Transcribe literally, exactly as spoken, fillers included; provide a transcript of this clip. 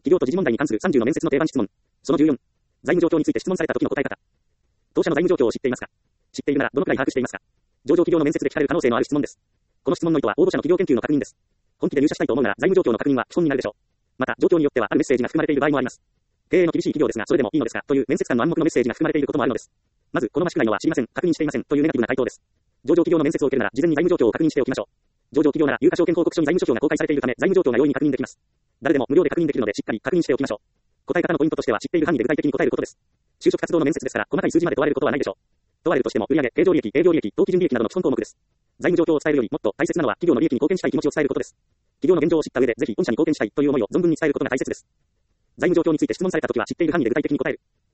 企業と時事問題に関するさんじゅうの面接の定番質問。そのじゅうよん。財務状況について質問された時の答え方。当社の財務状況を知っていますか？知っているならどのくらい把握していますか？上場企業の面接で聞かれる可能性のある質問です。この質問の意図は応募者の企業研究の確認です。本気で入社したいと思うなら財務状況の確認は基本になるでしょう。また、状況によってはあるメッセージが含まれている場合もあります。経営の厳しい企業ですがそれでもいいのですかという面接官の暗黙のメッセージが含まれていることもあるのです。まず、好ましくないのは知りません、確認していませんというネガティブな回答です。上場企業の面接を受けるなら事前に財務状況を確認しておきましょう。上場企業なら有価証券報告書に財務諸表が公開されているため財務状況が容易に確認できます。誰でも無料で確認できるのでしっかり確認しておきましょう。答え方のポイントとしては知っている範囲で具体的に答えることです。就職活動の面接ですから細かい数字まで問われることはないでしょう。問われるとしても売上、経常利益、営業利益、当期純利益などの基本項目です。財務状況を伝えるよりもっと大切なのは企業の利益に貢献したい気持ちを伝えることです。企業の現状を知った上でぜひ御社に貢献したいという思いを存分に伝えることが大切です。財務状況について質問されたときは知っている範囲で具体的に答える。